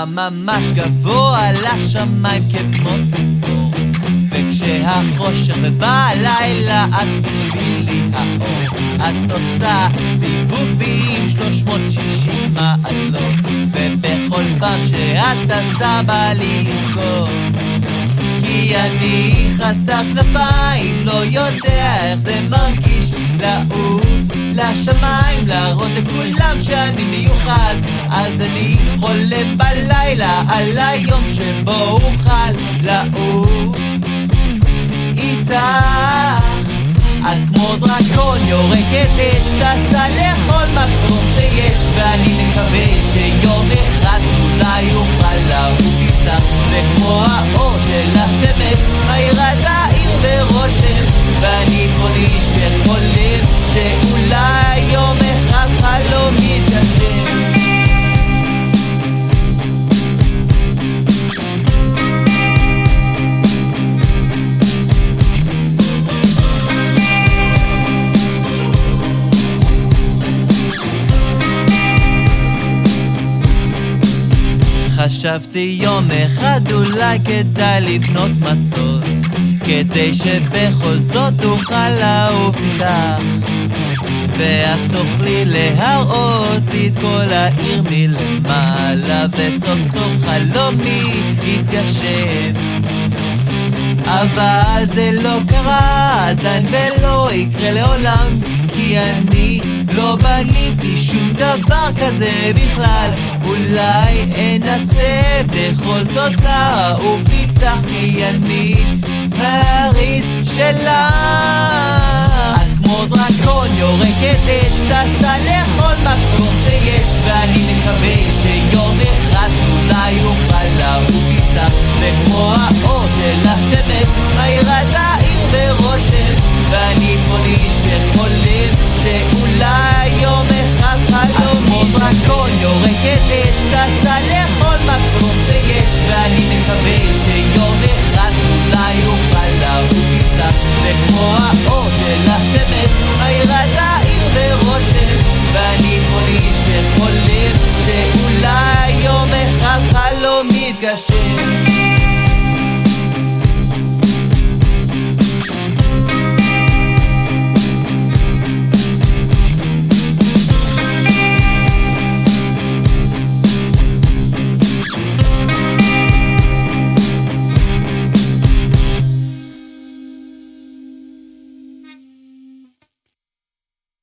גבוה, ממש גבוה לשמיים כמו ציפור. וכשהחושך ובא הלילה את בשבילי האור. את עושה סיבובים 360 מעלות, ובכל פעם שאת עשה בא לי לבכות. כי אני חסר כנפיים, לא יודע איך זה מרגיש לעוף לשמיים, להראות לכולם שאני מיוחד. אז אני חולם בלילה על היום שבו אוכל לעוף איתך. את כמו דרקון יורקת אש, טסה לכל מקום שיש, ואני מקווה שיום אחד אולי אוכל לעוף איתך. וכמו האור של השמש מאירה את העיר ברושם, ואני חולי שחולם שאולי יום אחד חלום יתגשם. חשבתי יום אחד אולי כדאי לבנות מטוס, כדי שבכל זאת אוכל לעוף איתך, ואז תוכלי להראות לי את כל העיר מלמעלה, וסוף סוף חלומי יתגשם. אבל זה לא קרה עדיין ולא יקרה לעולם, כי אני לא בניתי שום דבר כזה בכלל. אולי אנסה בכל זאת לעוף איתך, כי אני מעריץ שלה. את כמו דרקון יורקת אש, טסה לכל מקום שיש, ואני מקווה שיום אחד אולי אוכל לעוף איתך. וכמו האור